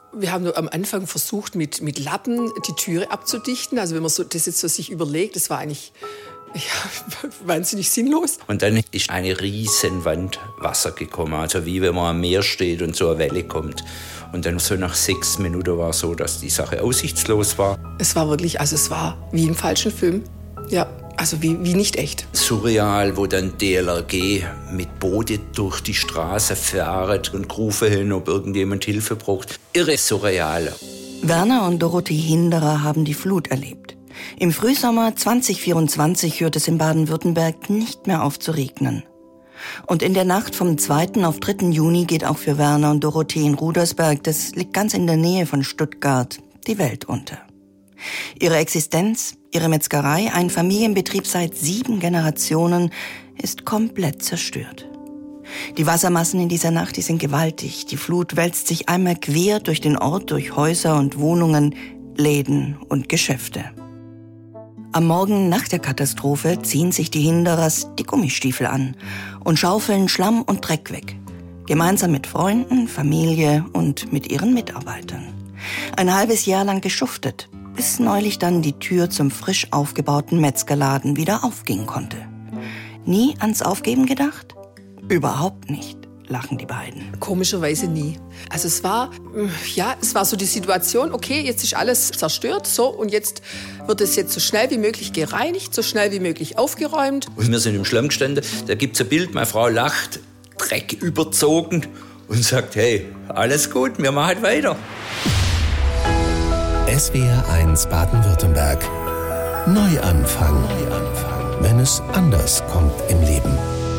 Wir haben am Anfang versucht, mit Lappen die Türe abzudichten. Also wenn man das jetzt so sich überlegt, das war eigentlich wahnsinnig sinnlos. Und dann ist eine riesen Wand Wasser gekommen. Also wie wenn man am Meer steht und so eine Welle kommt. Und dann so nach 6 Minuten war es so, dass die Sache aussichtslos war. Es war wirklich, es war wie im falschen Film. Ja, also wie nicht echt. Surreal, wo dann DLRG mit Boote durch die Straße fährt und rufen hin, ob irgendjemand Hilfe braucht. Irre surreal. Werner und Dorothee Hinderer haben die Flut erlebt. Im Frühsommer 2024 hört es in Baden-Württemberg nicht mehr auf zu regnen. Und in der Nacht vom 2. auf 3. Juni geht auch für Werner und Dorothee in Rudersberg, das liegt ganz in der Nähe von Stuttgart, die Welt unter. Ihre Existenz, ihre Metzgerei, ein Familienbetrieb seit 7 Generationen, ist komplett zerstört. Die Wassermassen in dieser Nacht, die sind gewaltig. Die Flut wälzt sich einmal quer durch den Ort, durch Häuser und Wohnungen, Läden und Geschäfte. Am Morgen nach der Katastrophe ziehen sich die Hinderers die Gummistiefel an und schaufeln Schlamm und Dreck weg. Gemeinsam mit Freunden, Familie und mit ihren Mitarbeitern. Ein halbes Jahr lang geschuftet, bis neulich dann die Tür zum frisch aufgebauten Metzgerladen wieder aufgehen konnte. Nie ans Aufgeben gedacht? Überhaupt nicht, lachen die beiden. Komischerweise nie. Also es war so die Situation, okay, jetzt ist alles zerstört, so, und jetzt wird es jetzt so schnell wie möglich gereinigt, so schnell wie möglich aufgeräumt. Und wir sind im Schlamm gestanden, da gibt's ein Bild, meine Frau lacht, Dreck überzogen und sagt, hey, alles gut, wir machen weiter. SWR1 Baden-Württemberg. Neuanfang. Wenn es anders kommt im Leben.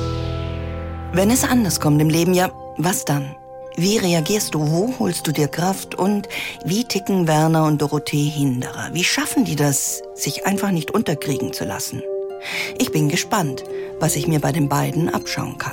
Wenn es anders kommt im Leben, ja, was dann? Wie reagierst du? Wo holst du dir Kraft? Und wie ticken Werner und Dorothee Hinderer? Wie schaffen die das, sich einfach nicht unterkriegen zu lassen? Ich bin gespannt, was ich mir bei den beiden abschauen kann.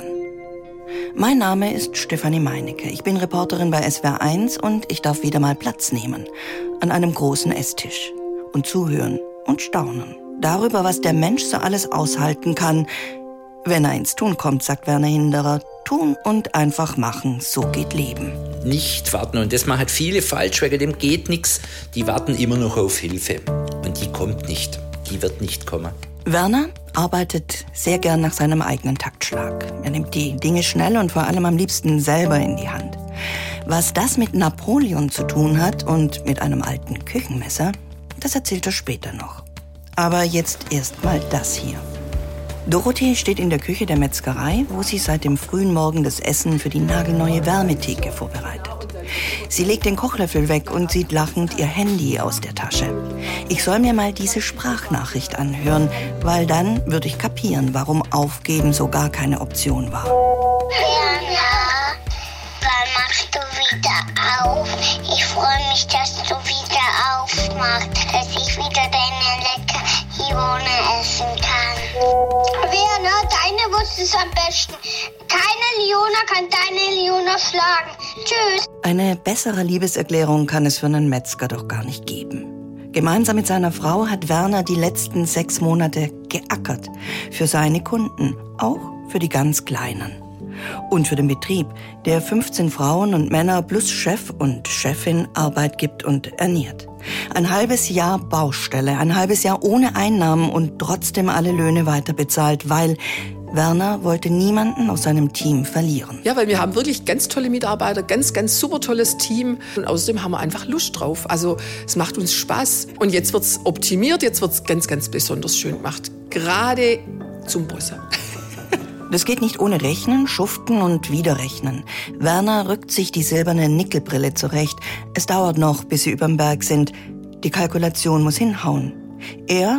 Mein Name ist Stefanie Meinecke. Ich bin Reporterin bei SWR1 und ich darf wieder mal Platz nehmen an einem großen Esstisch und zuhören und staunen darüber, was der Mensch so alles aushalten kann, wenn er ins Tun kommt, sagt Werner Hinderer. Tun und einfach machen, so geht Leben. Nicht warten, und das machen viele falsch, wegen dem geht nichts. Die warten immer noch auf Hilfe und die kommt nicht, die wird nicht kommen. Werner arbeitet sehr gern nach seinem eigenen Taktschlag. Er nimmt die Dinge schnell und vor allem am liebsten selber in die Hand. Was das mit Napoleon zu tun hat und mit einem alten Küchenmesser, das erzählt er später noch. Aber jetzt erst mal das hier. Dorothee steht in der Küche der Metzgerei, wo sie seit dem frühen Morgen das Essen für die nagelneue Wärmetheke vorbereitet. Sie legt den Kochlöffel weg und zieht lachend ihr Handy aus der Tasche. Ich soll mir mal diese Sprachnachricht anhören, weil dann würde ich kapieren, warum Aufgeben so gar keine Option war. Werner, wann machst du wieder auf? Ich freue mich, dass du wieder aufmachst, dass ich wieder deine Leckerchen essen kann. Werner, deine Wurst ist am besten. Keine Leona kann deine Leona schlagen. Tschüss. Eine bessere Liebeserklärung kann es für einen Metzger doch gar nicht geben. Gemeinsam mit seiner Frau hat Werner die letzten 6 Monate geackert. Für seine Kunden, auch für die ganz Kleinen. Und für den Betrieb, der 15 Frauen und Männer plus Chef und Chefin Arbeit gibt und ernährt. Ein halbes Jahr Baustelle, ein halbes Jahr ohne Einnahmen und trotzdem alle Löhne weiter bezahlt, weil Werner wollte niemanden aus seinem Team verlieren. Ja, weil wir haben wirklich ganz tolle Mitarbeiter, ganz, ganz super tolles Team. Und außerdem haben wir einfach Lust drauf. Also es macht uns Spaß. Und jetzt wird's optimiert, jetzt wird's ganz, ganz besonders schön gemacht. Gerade zum Bosse. Das geht nicht ohne Rechnen, Schuften und Wiederrechnen. Werner rückt sich die silberne Nickelbrille zurecht. Es dauert noch, bis sie überm Berg sind. Die Kalkulation muss hinhauen. Er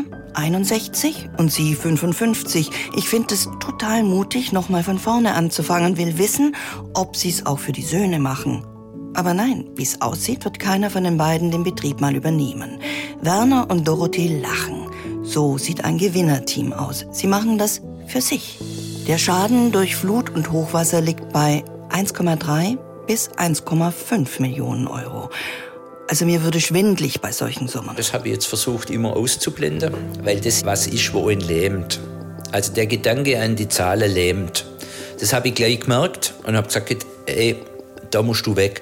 61 und sie 55. Ich finde es total mutig, nochmal von vorne anzufangen, will wissen, ob sie es auch für die Söhne machen. Aber nein, wie es aussieht, wird keiner von den beiden den Betrieb mal übernehmen. Werner und Dorothee lachen. So sieht ein Gewinnerteam aus. Sie machen das für sich. Der Schaden durch Flut und Hochwasser liegt bei 1,3 bis 1,5 Millionen Euro. Also mir würde schwindelig bei solchen Summen. Das habe ich jetzt versucht, immer auszublenden, weil das was ist, wo ihn lähmt. Also der Gedanke an die Zahlen lähmt. Das habe ich gleich gemerkt und habe gesagt, ey, da musst du weg.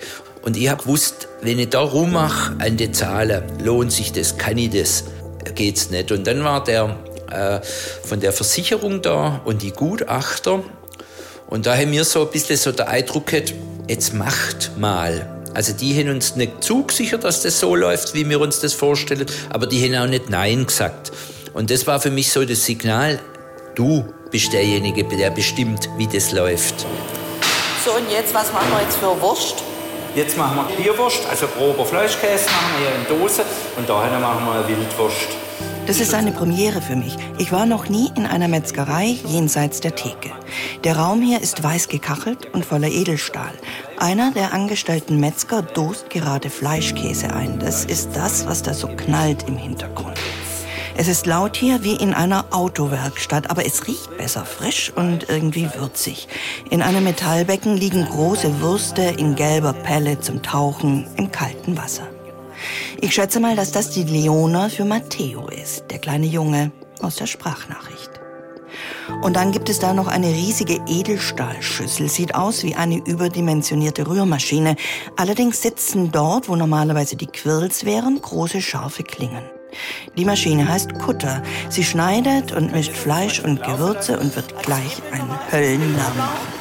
Und ich habe gewusst, wenn ich da rummache an den Zahlen, lohnt sich das, kann ich das, geht's nicht. Und dann war der von der Versicherung da und die Gutachter. Und da haben wir so ein bisschen so den Eindruck gehabt, jetzt macht mal. Also die haben uns nicht zugesichert, dass das so läuft, wie wir uns das vorstellen, aber die haben auch nicht Nein gesagt. Und das war für mich so das Signal, du bist derjenige, der bestimmt, wie das läuft. So, und jetzt, was machen wir jetzt für Wurst? Jetzt machen wir Bierwurst, also grober Fleischkäse machen wir hier in Dose und dahin machen wir Wildwurst. Das ist eine Premiere für mich. Ich war noch nie in einer Metzgerei jenseits der Theke. Der Raum hier ist weiß gekachelt und voller Edelstahl. Einer der angestellten Metzger dost gerade Fleischkäse ein. Das ist das, was da so knallt im Hintergrund. Es ist laut hier wie in einer Autowerkstatt, aber es riecht besser frisch und irgendwie würzig. In einem Metallbecken liegen große Würste in gelber Pelle zum Tauchen im kalten Wasser. Ich schätze mal, dass das die Leona für Matteo ist, der kleine Junge aus der Sprachnachricht. Und dann gibt es da noch eine riesige Edelstahlschüssel. Sieht aus wie eine überdimensionierte Rührmaschine. Allerdings sitzen dort, wo normalerweise die Quirls wären, große scharfe Klingen. Die Maschine heißt Kutter. Sie schneidet und mischt Fleisch und Gewürze und wird gleich ein Höllenlärm machen.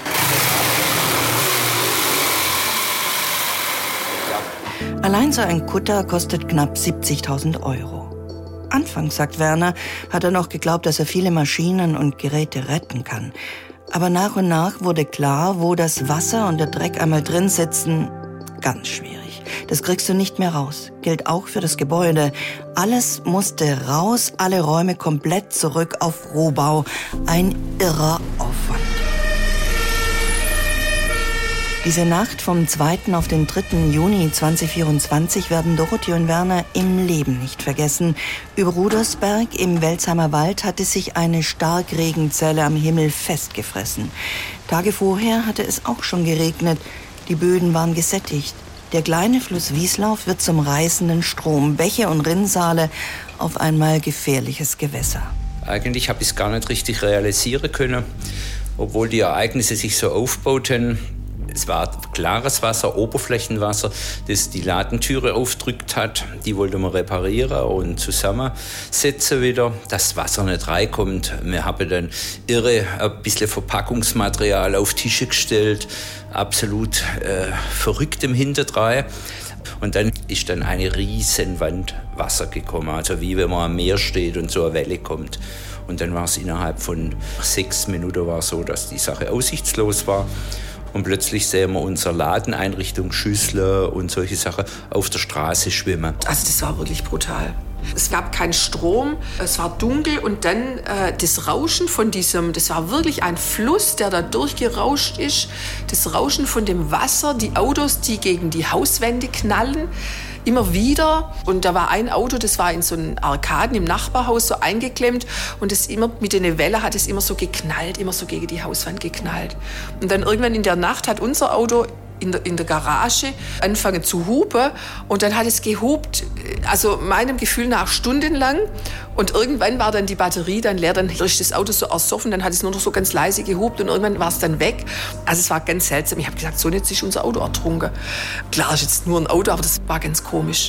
Allein so ein Kutter kostet knapp 70.000 €. Anfangs, sagt Werner, hat er noch geglaubt, dass er viele Maschinen und Geräte retten kann. Aber nach und nach wurde klar, wo das Wasser und der Dreck einmal drin sitzen, ganz schwierig. Das kriegst du nicht mehr raus. Gilt auch für das Gebäude. Alles musste raus, alle Räume komplett zurück auf Rohbau. Ein irrer Aufwand. Diese Nacht vom 2. auf den 3. Juni 2024 werden Dorothee und Werner im Leben nicht vergessen. Über Rudersberg im Welsheimer Wald hatte sich eine Starkregenzelle am Himmel festgefressen. Tage vorher hatte es auch schon geregnet. Die Böden waren gesättigt. Der kleine Fluss Wieslauf wird zum reißenden Strom. Bäche und Rinnsale, auf einmal gefährliches Gewässer. Eigentlich habe ich es gar nicht richtig realisieren können, obwohl die Ereignisse sich so aufbauten. Es war klares Wasser, Oberflächenwasser, das die Ladentüre aufgedrückt hat. Die wollten wir reparieren und zusammensetzen wieder, dass das Wasser nicht reinkommt. Wir haben dann ein bisschen Verpackungsmaterial auf Tische gestellt, absolut verrückt im Hinterdrein. Und dann ist dann eine riesen Wand Wasser gekommen, also wie wenn man am Meer steht und so eine Welle kommt. Und dann war es innerhalb von 6 Minuten war so, dass die Sache aussichtslos war. Und plötzlich sehen wir unsere Ladeneinrichtung, Schüssel und solche Sachen auf der Straße schwimmen. Also das war wirklich brutal. Es gab keinen Strom, es war dunkel und dann das Rauschen von diesem, das war wirklich ein Fluss, der da durchgerauscht ist. Das Rauschen von dem Wasser, die Autos, die gegen die Hauswände knallen. Immer wieder. Und da war ein Auto, das war in so einem Arkaden im Nachbarhaus so eingeklemmt. Und das immer mit der Welle hat es immer so geknallt, immer so gegen die Hauswand geknallt. Und dann irgendwann in der Nacht hat unser Auto in der Garage angefangen zu hupen. Und dann hat es gehupt, also meinem Gefühl nach stundenlang. Und irgendwann war dann die Batterie dann leer, dann ist das Auto so ersoffen, dann hat es nur noch so ganz leise gehupt und irgendwann war es dann weg. Also es war ganz seltsam. Ich habe gesagt, so jetzt ist unser Auto ertrunken. Klar, ist jetzt nur ein Auto, aber das war ganz komisch.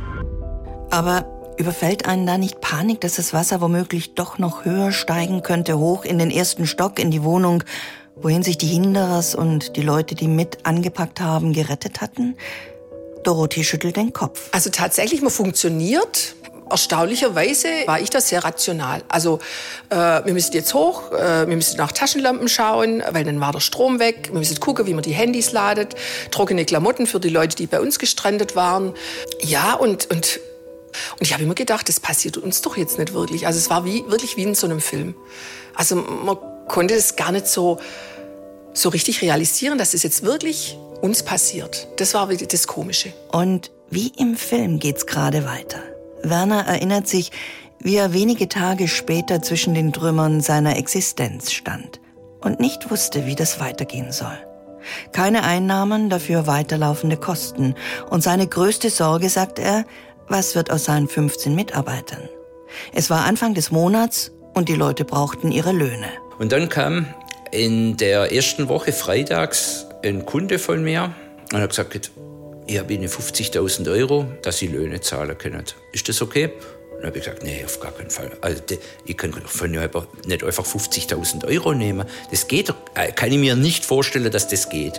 Aber überfällt einen da nicht Panik, dass das Wasser womöglich doch noch höher steigen könnte, hoch in den 1. Stock, in die Wohnung, wohin sich die Hinderers und die Leute, die mit angepackt haben, gerettet hatten? Dorothee schüttelt den Kopf. Also tatsächlich, man funktioniert. Erstaunlicherweise war ich da sehr rational. Also wir müssen jetzt hoch, wir müssen nach Taschenlampen schauen, weil dann war der Strom weg. Wir müssen gucken, wie man die Handys ladet. Trockene Klamotten für die Leute, die bei uns gestrandet waren. Ja, und ich habe immer gedacht, das passiert uns doch jetzt nicht wirklich. Also es war wirklich wie in so einem Film. Also man konnte das gar nicht so richtig realisieren, dass es jetzt wirklich uns passiert. Das war wirklich das Komische. Und wie im Film geht's gerade weiter. Werner erinnert sich, wie er wenige Tage später zwischen den Trümmern seiner Existenz stand und nicht wusste, wie das weitergehen soll. Keine Einnahmen, dafür weiterlaufende Kosten. Und seine größte Sorge, sagt er, was wird aus seinen 15 Mitarbeitern? Es war Anfang des Monats und die Leute brauchten ihre Löhne. Und dann kam in der ersten Woche freitags ein Kunde von mir und hat gesagt, ich habe Ihnen 50.000 €, dass Sie Löhne zahlen können. Ist das okay? Dann habe ich gesagt, nee, auf gar keinen Fall. Also, ich kann von nicht einfach 50.000 € nehmen. Das geht doch, kann ich mir nicht vorstellen, dass das geht.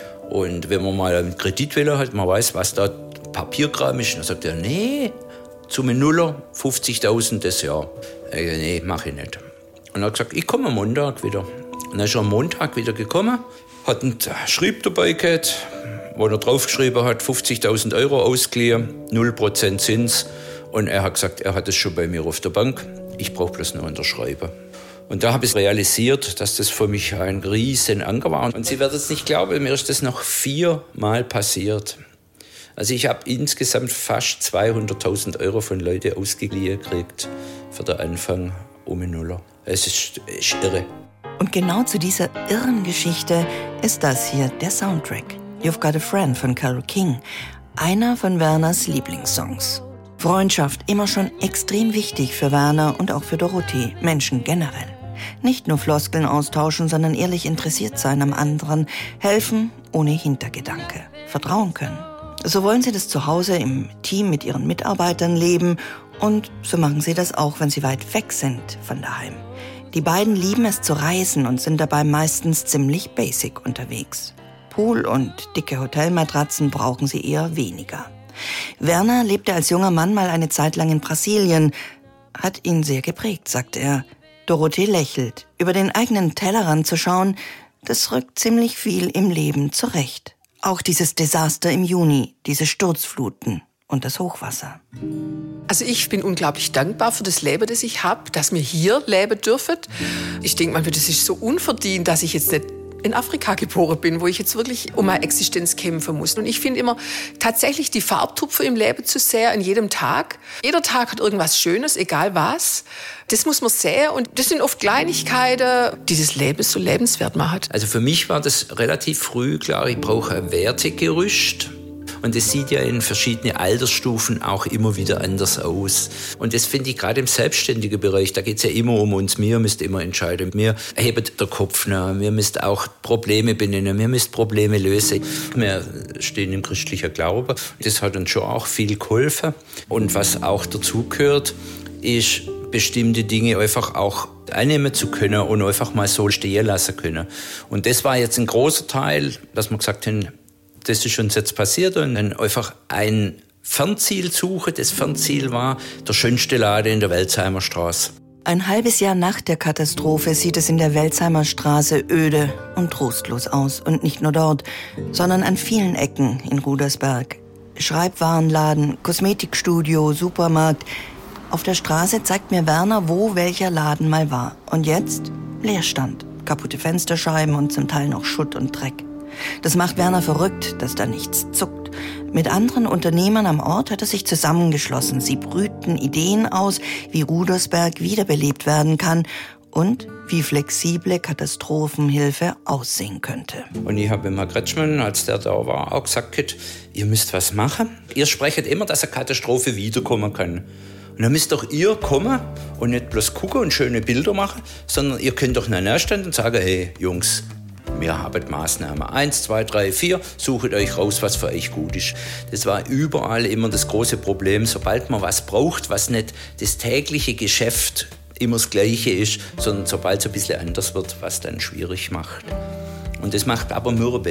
Und wenn man mal einen Kredit will, halt, man weiß, was da Papierkram ist, dann sagt er, nee, zum Nuller, 50.000 das Jahr. Nee, mache ich nicht. Und er hat gesagt, ich komme am Montag wieder. Und dann ist er am Montag wieder gekommen, hat einen Schrieb dabei gehabt, wo er draufgeschrieben hat, 50.000 € ausgeliehen, 0% Zins. Und er hat gesagt, er hat es schon bei mir auf der Bank, ich brauche bloß noch unterschreiben. Und da habe ich realisiert, dass das für mich ein riesen Anker war. Und Sie werden es nicht glauben, mir ist das noch 4-mal passiert. Also ich habe insgesamt fast 200.000 € von Leuten ausgeliehen gekriegt für den Anfang um den Nuller. Es ist irre. Und genau zu dieser irren Geschichte ist das hier der Soundtrack. You've Got a Friend von Carole King, einer von Werners Lieblingssongs. Freundschaft immer schon extrem wichtig für Werner und auch für Dorothee, Menschen generell. Nicht nur Floskeln austauschen, sondern ehrlich interessiert sein am anderen, helfen ohne Hintergedanke, vertrauen können. So wollen sie das zu Hause im Team mit ihren Mitarbeitern leben und so machen sie das auch, wenn sie weit weg sind von daheim. Die beiden lieben es zu reisen und sind dabei meistens ziemlich basic unterwegs. Pool und dicke Hotelmatratzen brauchen sie eher weniger. Werner lebte als junger Mann mal eine Zeit lang in Brasilien. Hat ihn sehr geprägt, sagt er. Dorothee lächelt. Über den eigenen Tellerrand zu schauen, das rückt ziemlich viel im Leben zurecht. Auch dieses Desaster im Juni, diese Sturzfluten und das Hochwasser. Also ich bin unglaublich dankbar für das Leben, das ich habe, dass wir hier leben dürfen. Ich denke manchmal, das ist so unverdient, dass ich jetzt nicht in Afrika geboren bin, wo ich jetzt wirklich um meine Existenz kämpfen muss. Und ich finde immer tatsächlich die Farbtupfer im Leben zu sehen an jedem Tag. Jeder Tag hat irgendwas Schönes, egal was. Das muss man sehen und das sind oft Kleinigkeiten, die das Leben so lebenswert machen. Also für mich war das relativ früh klar, ich brauche ein Wertegerüst. Und das sieht ja in verschiedenen Altersstufen auch immer wieder anders aus. Und das finde ich gerade im selbstständigen Bereich, da geht es ja immer um uns. Wir müssen immer entscheiden. Wir heben den Kopf nach. Wir müssen auch Probleme benennen. Wir müssen Probleme lösen. Wir stehen im christlichen Glauben. Das hat uns schon auch viel geholfen. Und was auch dazu gehört, ist, bestimmte Dinge einfach auch annehmen zu können und einfach mal so stehen lassen können. Und das war jetzt ein großer Teil, dass wir gesagt haben, das ist uns jetzt passiert und dann einfach ein Fernziel suchen. Das Fernziel war der schönste Laden in der Welsheimer Straße. Ein halbes Jahr nach der Katastrophe sieht es in der Welsheimer Straße öde und trostlos aus. Und nicht nur dort, sondern an vielen Ecken in Rudersberg. Schreibwarenladen, Kosmetikstudio, Supermarkt. Auf der Straße zeigt mir Werner, wo welcher Laden mal war. Und jetzt Leerstand, kaputte Fensterscheiben und zum Teil noch Schutt und Dreck. Das macht Werner verrückt, dass da nichts zuckt. Mit anderen Unternehmern am Ort hat er sich zusammengeschlossen. Sie brüten Ideen aus, wie Rudersberg wiederbelebt werden kann und wie flexible Katastrophenhilfe aussehen könnte. Und ich habe mit Kretschmann, als der da war, auch gesagt, ihr müsst was machen. Ihr sprecht immer, dass eine Katastrophe wiederkommen kann. Und dann müsst doch ihr kommen und nicht bloß gucken und schöne Bilder machen, sondern ihr könnt doch nachher stehen und sagen, hey Jungs, wir haben Maßnahmen 1, 2, 3, 4, sucht euch raus, was für euch gut ist. Das war überall immer das große Problem, sobald man was braucht, was nicht das tägliche Geschäft immer das Gleiche ist, sondern sobald es ein bisschen anders wird, was dann schwierig macht. Und das macht aber mürbe.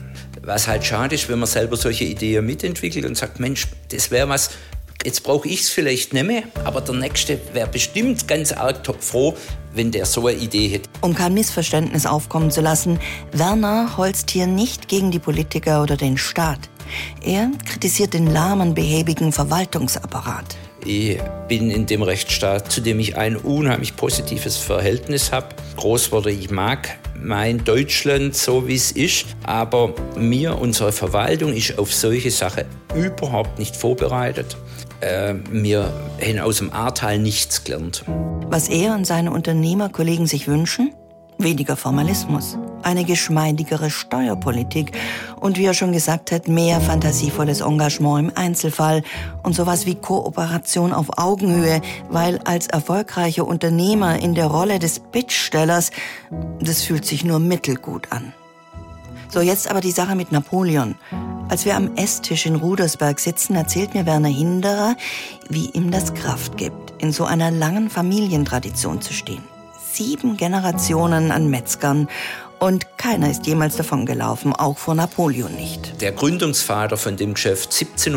Was halt schade ist, wenn man selber solche Ideen mitentwickelt und sagt, Mensch, das wäre was, jetzt brauche ich es vielleicht nicht mehr, aber der Nächste wäre bestimmt ganz arg froh, wenn der so eine Idee hätte. Um kein Missverständnis aufkommen zu lassen, Werner holzt hier nicht gegen die Politiker oder den Staat. Er kritisiert den lahmen, behäbigen Verwaltungsapparat. Ich bin in dem Rechtsstaat, zu dem ich ein unheimlich positives Verhältnis habe. Großworte, ich mag mein Deutschland so, wie es ist, aber unsere Verwaltung ist auf solche Sachen überhaupt nicht vorbereitet. Wir haben aus dem Ahrtal nichts gelernt. Was er und seine Unternehmerkollegen sich wünschen? Weniger Formalismus, eine geschmeidigere Steuerpolitik und, wie er schon gesagt hat, mehr fantasievolles Engagement im Einzelfall und sowas wie Kooperation auf Augenhöhe, weil als erfolgreicher Unternehmer in der Rolle des Bittstellers, das fühlt sich nur mittelgut an. So, jetzt aber die Sache mit Napoleon. Als wir am Esstisch in Rudersberg sitzen, erzählt mir Werner Hinderer, wie ihm das Kraft gibt, in so einer langen Familientradition zu stehen. 7 Generationen an Metzgern und keiner ist jemals davon gelaufen, auch vor Napoleon nicht. Der Gründungsvater von dem Geschäft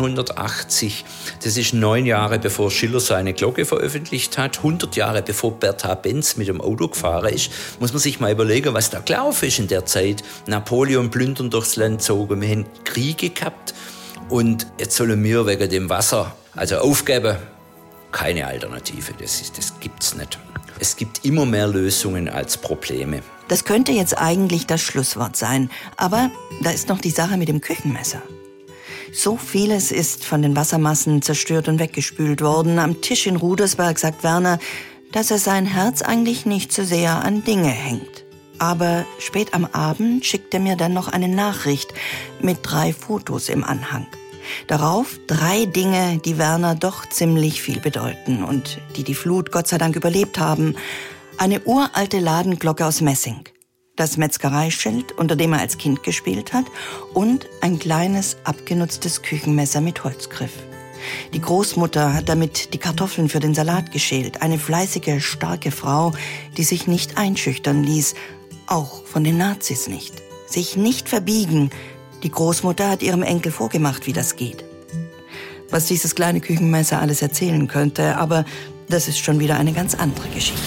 1780, das ist 9 Jahre bevor Schiller seine Glocke veröffentlicht hat, 100 Jahre bevor Bertha Benz mit dem Auto gefahren ist, muss man sich mal überlegen, was da gelaufen ist in der Zeit. Napoleon plündern durchs Land zogen, wir haben Kriege gehabt und jetzt sollen wir wegen dem Wasser aufgeben. Keine Alternative, das gibt's nicht. Es gibt immer mehr Lösungen als Probleme. Das könnte jetzt eigentlich das Schlusswort sein, aber da ist noch die Sache mit dem Küchenmesser. So vieles ist von den Wassermassen zerstört und weggespült worden. Am Tisch in Rudersberg sagt Werner, dass er sein Herz eigentlich nicht so sehr an Dinge hängt. Aber spät am Abend schickt er mir dann noch eine Nachricht mit 3 Fotos im Anhang. Darauf 3 Dinge, die Werner doch ziemlich viel bedeuten und die Flut Gott sei Dank überlebt haben. Eine uralte Ladenglocke aus Messing, das Metzgereischild, unter dem er als Kind gespielt hat, und ein kleines, abgenutztes Küchenmesser mit Holzgriff. Die Großmutter hat damit die Kartoffeln für den Salat geschält. Eine fleißige, starke Frau, die sich nicht einschüchtern ließ, auch von den Nazis nicht. Sich nicht verbiegen. Die Großmutter hat ihrem Enkel vorgemacht, wie das geht. Was dieses kleine Küchenmesser alles erzählen könnte, aber das ist schon wieder eine ganz andere Geschichte.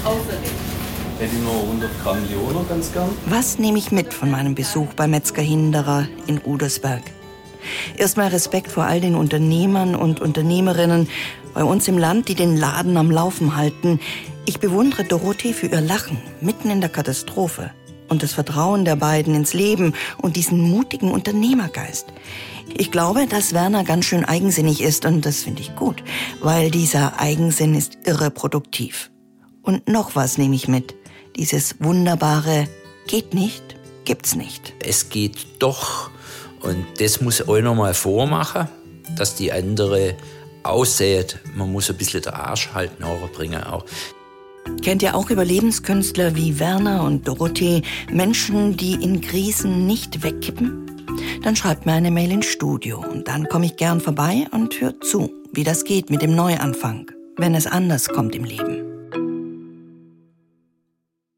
Hätte ich nur 100 Gramm Lioner ganz gern. Was nehme ich mit von meinem Besuch bei Metzger Hinderer in Rudersberg? Erstmal Respekt vor all den Unternehmern und Unternehmerinnen bei uns im Land, die den Laden am Laufen halten. Ich bewundere Dorothee für ihr Lachen mitten in der Katastrophe und das Vertrauen der beiden ins Leben und diesen mutigen Unternehmergeist. Ich glaube, dass Werner ganz schön eigensinnig ist und das finde ich gut, weil dieser Eigensinn ist irre produktiv. Und noch was nehme ich mit. Dieses wunderbare geht nicht, gibt's nicht. Es geht doch und das muss einer mal vormachen, dass die andere aussieht. Man muss ein bisschen den Arsch halt nachbringen auch. Kennt ihr auch Überlebenskünstler wie Werner und Dorothee, Menschen, die in Krisen nicht wegkippen? Dann schreibt mir eine Mail ins Studio und dann komme ich gern vorbei und hört zu, wie das geht mit dem Neuanfang, wenn es anders kommt im Leben.